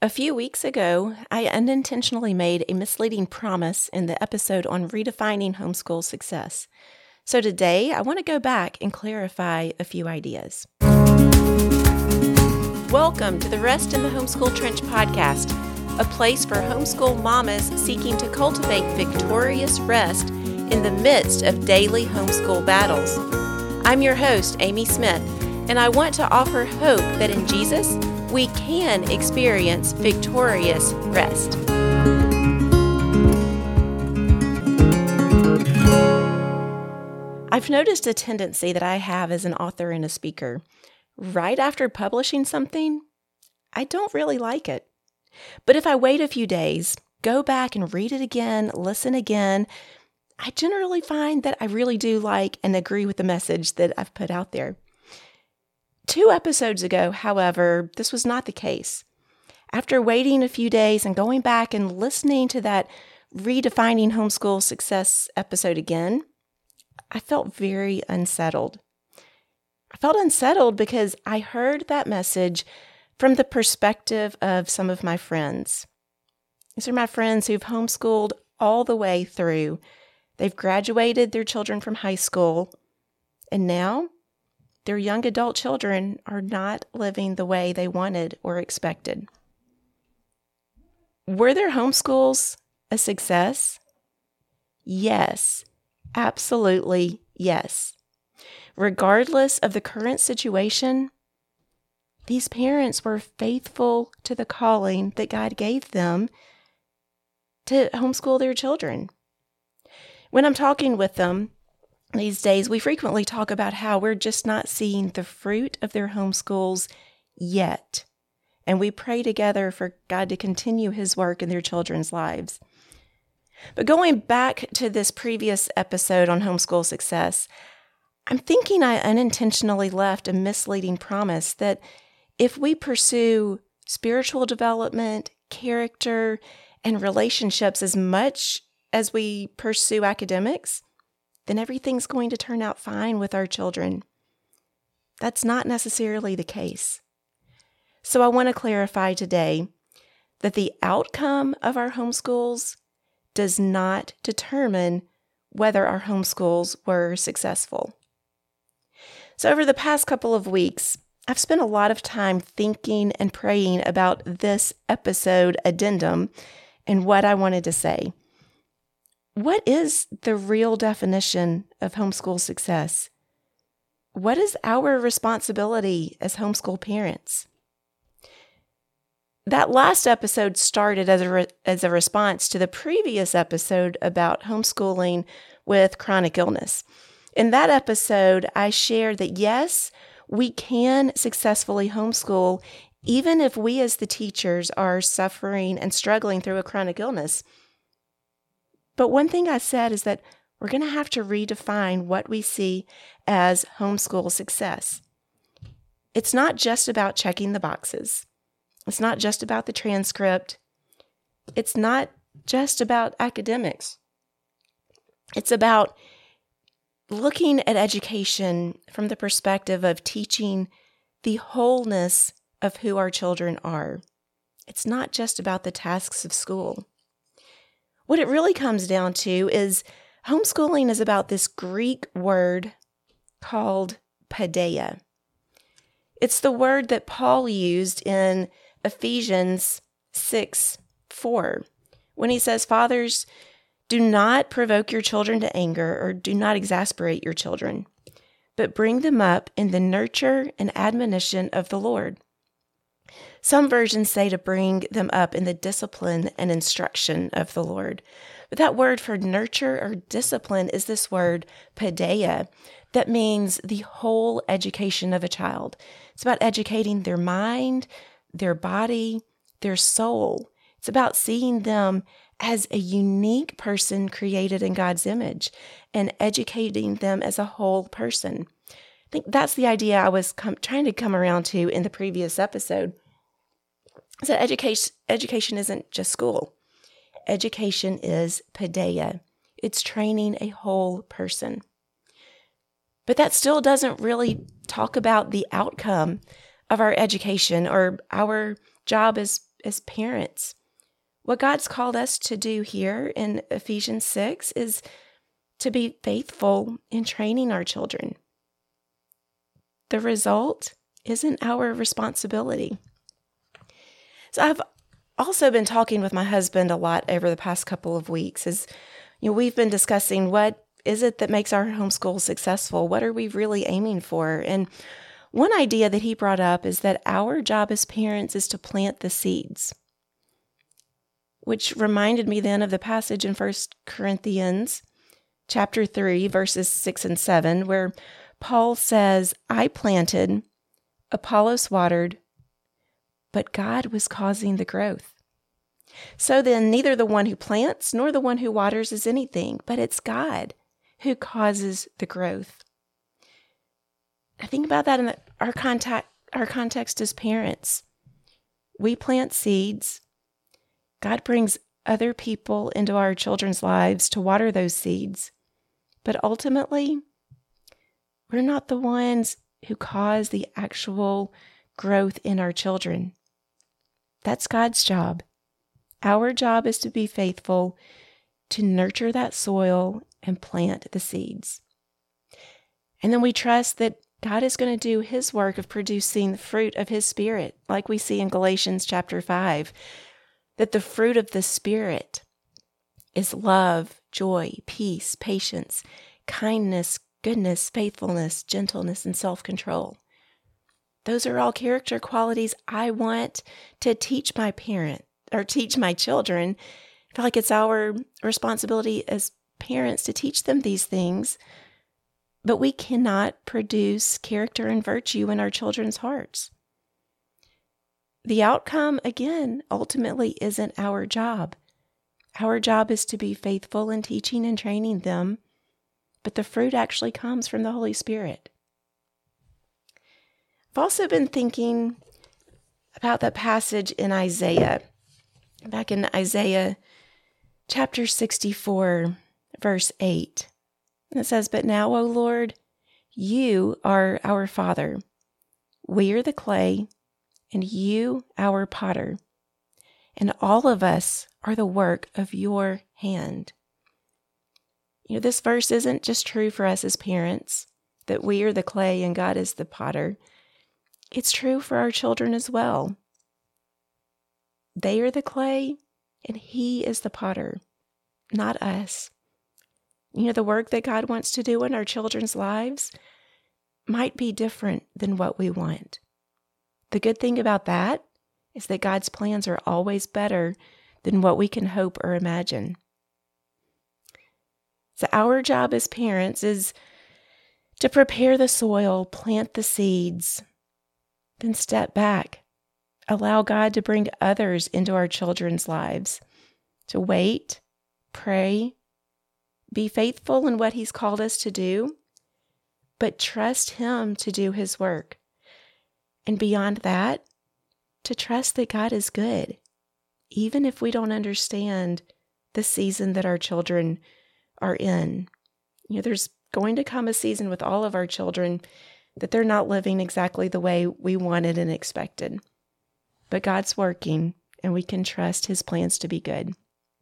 A few weeks ago, I unintentionally made a misleading promise in the episode on redefining homeschool success. So today, I want to go back and clarify a few ideas. Welcome to the Rest in the Homeschool Trench podcast, a place for homeschool mamas seeking to cultivate victorious rest in the midst of daily homeschool battles. I'm your host, Amy Smith, and I want to offer hope that in Jesus, we can experience victorious rest. I've noticed a tendency that I have as an author and a speaker. Right after publishing something, I don't really like it. But if I wait a few days, go back and read it again, listen again, I generally find that I really do like and agree with the message that I've put out there. 2 episodes ago, however, this was not the case. After waiting a few days and going back and listening to that Redefining Homeschool Success episode again, I felt very unsettled. I felt unsettled because I heard that message from the perspective of some of my friends. These are my friends who've homeschooled all the way through. They've graduated their children from high school, and now their young adult children are not living the way they wanted or expected. Were their homeschools a success? Yes, absolutely yes. Regardless of the current situation, these parents were faithful to the calling that God gave them to homeschool their children. When I'm talking with them these days, we frequently talk about how we're just not seeing the fruit of their homeschools yet. And we pray together for God to continue His work in their children's lives. But going back to this previous episode on homeschool success, I'm thinking I unintentionally left a misleading promise that if we pursue spiritual development, character, and relationships as much as we pursue academics, then everything's going to turn out fine with our children. That's not necessarily the case. So I want to clarify today that the outcome of our homeschools does not determine whether our homeschools were successful. So over the past couple of weeks, I've spent a lot of time thinking and praying about this episode addendum and what I wanted to say. What is the real definition of homeschool success? What is our responsibility as homeschool parents? That last episode started as a response to the previous episode about homeschooling with chronic illness. In that episode, I shared that yes, we can successfully homeschool even if we as the teachers are suffering and struggling through a chronic illness. But one thing I said is that we're going to have to redefine what we see as homeschool success. It's not just about checking the boxes. It's not just about the transcript. It's not just about academics. It's about looking at education from the perspective of teaching the wholeness of who our children are. It's not just about the tasks of school. What it really comes down to is homeschooling is about this Greek word called paideia. It's the word that Paul used in Ephesians 6:4 when he says, "Fathers, do not provoke your children to anger or do not exasperate your children, but bring them up in the nurture and admonition of the Lord." Some versions say to bring them up in the discipline and instruction of the Lord. But that word for nurture or discipline is this word, paideia, that means the whole education of a child. It's about educating their mind, their body, their soul. It's about seeing them as a unique person created in God's image and educating them as a whole person. I think that's the idea I was trying to come around to in the previous episode. So education isn't just school. Education is paideia. It's training a whole person. But that still doesn't really talk about the outcome of our education or our job as as parents. What God's called us to do here in Ephesians 6 is to be faithful in training our children. The result isn't our responsibility. So I've also been talking with my husband a lot over the past couple of weeks as we've been discussing what is it that makes our homeschool successful? What are we really aiming for? And one idea that he brought up is that our job as parents is to plant the seeds, which reminded me then of the passage in 1 Corinthians chapter 3, verses 6 and 7, where Paul says, I planted, Apollos watered, but God was causing the growth. So then, neither the one who plants nor the one who waters is anything, but it's God who causes the growth. I think about that in our context as parents. We plant seeds. God brings other people into our children's lives to water those seeds. But ultimately, we're not the ones who cause the actual growth in our children. That's God's job. Our job is to be faithful, to nurture that soil and plant the seeds. And then we trust that God is going to do His work of producing the fruit of His Spirit, like we see in Galatians chapter 5, that the fruit of the Spirit is love, joy, peace, patience, kindness, goodness, faithfulness, gentleness, and self-control. Those are all character qualities I want to teach my children. I feel like it's our responsibility as parents to teach them these things, but we cannot produce character and virtue in our children's hearts. The outcome, again, ultimately isn't our job. Our job is to be faithful in teaching and training them, but the fruit actually comes from the Holy Spirit. I've also been thinking about that passage in Isaiah, back in Isaiah chapter 64, verse 8. And it says, But now, O Lord, you are our Father. We are the clay, and you our potter. And all of us are the work of your hand. This verse isn't just true for us as parents, that we are the clay and God is the potter. It's true for our children as well. They are the clay and He is the potter, not us. The work that God wants to do in our children's lives might be different than what we want. The good thing about that is that God's plans are always better than what we can hope or imagine. So our job as parents is to prepare the soil, plant the seeds, then step back. Allow God to bring others into our children's lives, to wait, pray, be faithful in what He's called us to do, but trust Him to do His work. And beyond that, to trust that God is good, even if we don't understand the season that our children are in. There's going to come a season with all of our children that they're not living exactly the way we wanted and expected. But God's working, and we can trust His plans to be good.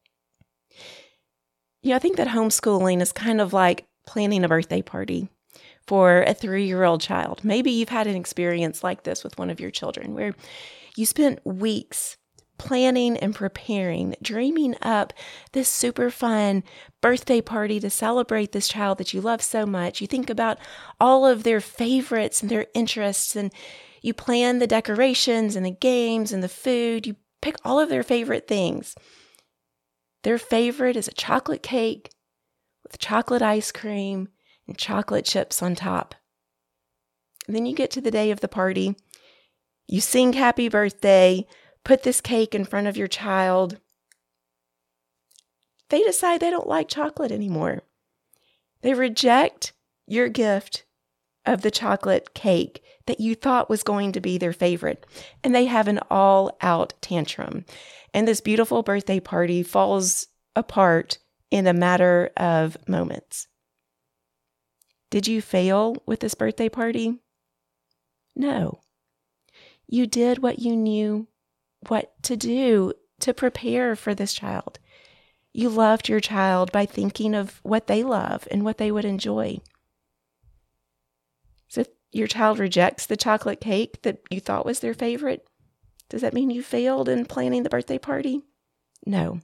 I think that homeschooling is kind of like planning a birthday party for a 3-year-old child. Maybe you've had an experience like this with one of your children, where you spent weeks planning and preparing, dreaming up this super fun birthday party to celebrate this child that you love so much. You think about all of their favorites and their interests, and you plan the decorations and the games and the food. You pick all of their favorite things. Their favorite is a chocolate cake with chocolate ice cream and chocolate chips on top. And then you get to the day of the party. You sing happy birthday, put this cake in front of your child. They decide they don't like chocolate anymore. They reject your gift of the chocolate cake that you thought was going to be their favorite. And they have an all-out tantrum. And this beautiful birthday party falls apart in a matter of moments. Did you fail with this birthday party? No. You did what you knew what to do to prepare for this child. You loved your child by thinking of what they love and what they would enjoy. So if your child rejects the chocolate cake that you thought was their favorite, does that mean you failed in planning the birthday party? No.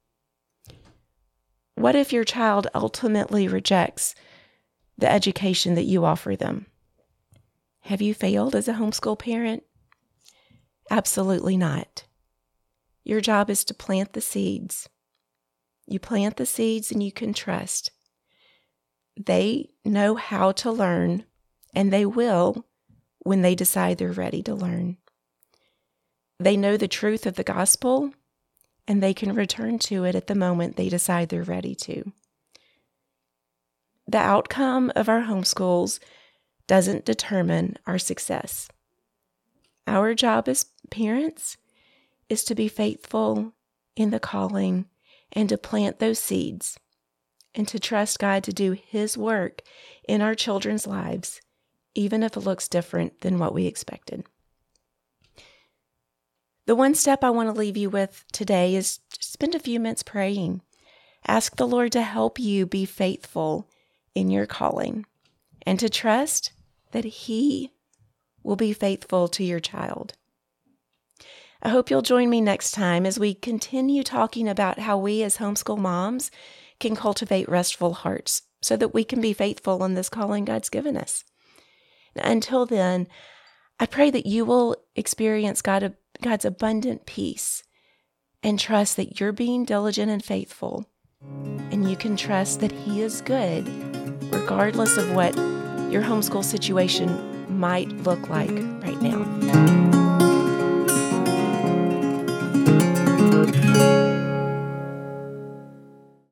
What if your child ultimately rejects the education that you offer them? Have you failed as a homeschool parent? Absolutely not. Your job is to plant the seeds. You plant the seeds and you can trust. They know how to learn, and they will when they decide they're ready to learn. They know the truth of the gospel, and they can return to it at the moment they decide they're ready to. The outcome of our homeschools doesn't determine our success. Our job as parents is to be faithful in the calling and to plant those seeds and to trust God to do His work in our children's lives, even if it looks different than what we expected. The one step I want to leave you with today is spend a few minutes praying. Ask the Lord to help you be faithful in your calling and to trust that He will be faithful to your child. I hope you'll join me next time as we continue talking about how we as homeschool moms can cultivate restful hearts so that we can be faithful in this calling God's given us. Until then, I pray that you will experience God's abundant peace and trust that you're being diligent and faithful, and you can trust that He is good regardless of what your homeschool situation might look like right now.